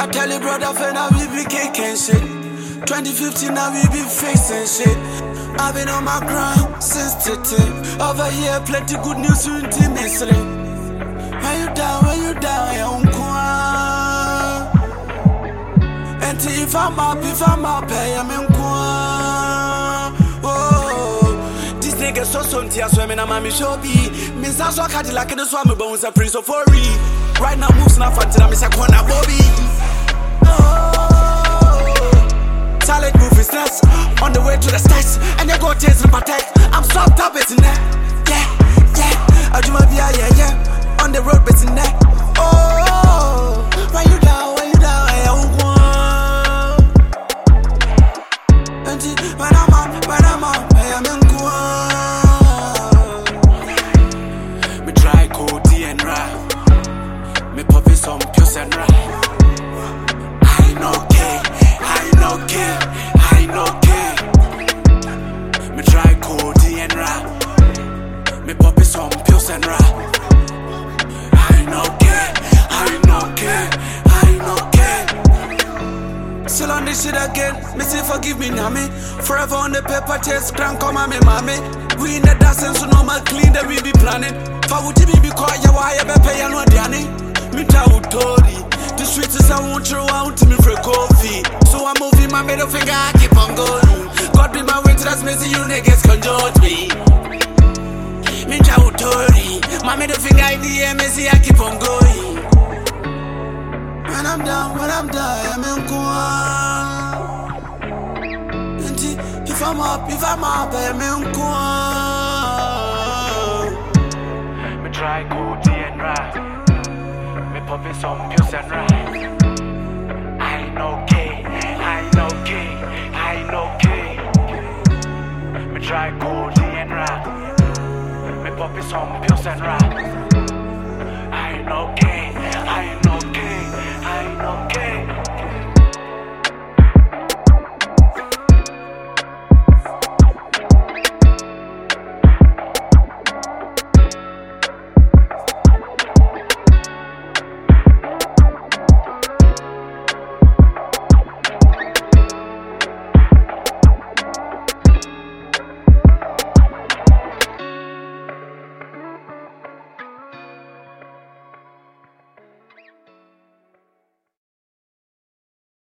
I tell you, brother, friend, now we be kicking shit. 2015, now we be facing shit. I've been on my grind since today. Over here, plenty good news to intimacy. When you down, I and if I'm up, I'm in oh, this nigga so tears swimming, I'm a shoppy. Miss I saw Cadillac in the swammy bones, a prince of Furry. Right now, moves not fat, I'm a corner Bobby. Solid move is nuts, on the way to the stats, and you go taste and protect. I'm soft up, it's in there. Yeah. I do my yeah. On the road, it's in there. Oh, why you down? When I'm up, I am in Guam. Me try Cody and rap. Me pop it some pure and rap. I know K. Me try Cody and rap. Me pop it some pure and rap. I know K. Still on this shit again, me say forgive me nami. Forever on the paper chase, crank come on me mommy. We in the dancing so normal clean that we be planning. For what you be quiet, why you be pay no diani. Me tell Tori, the streets is I won't throw out to me for coffee. So I'm moving my middle finger, I keep on going. God be my witness, that's me, you niggas conjure me. Me tell Tori, my middle finger in the air, me see I keep on going. When I'm down, I'm in Guam. If I'm up, I'm in Guam. Me try Cody and rap. Me pop it some pure and rap. I know K. Me try Cody and rap. Me pop it some pure and rap. I know K.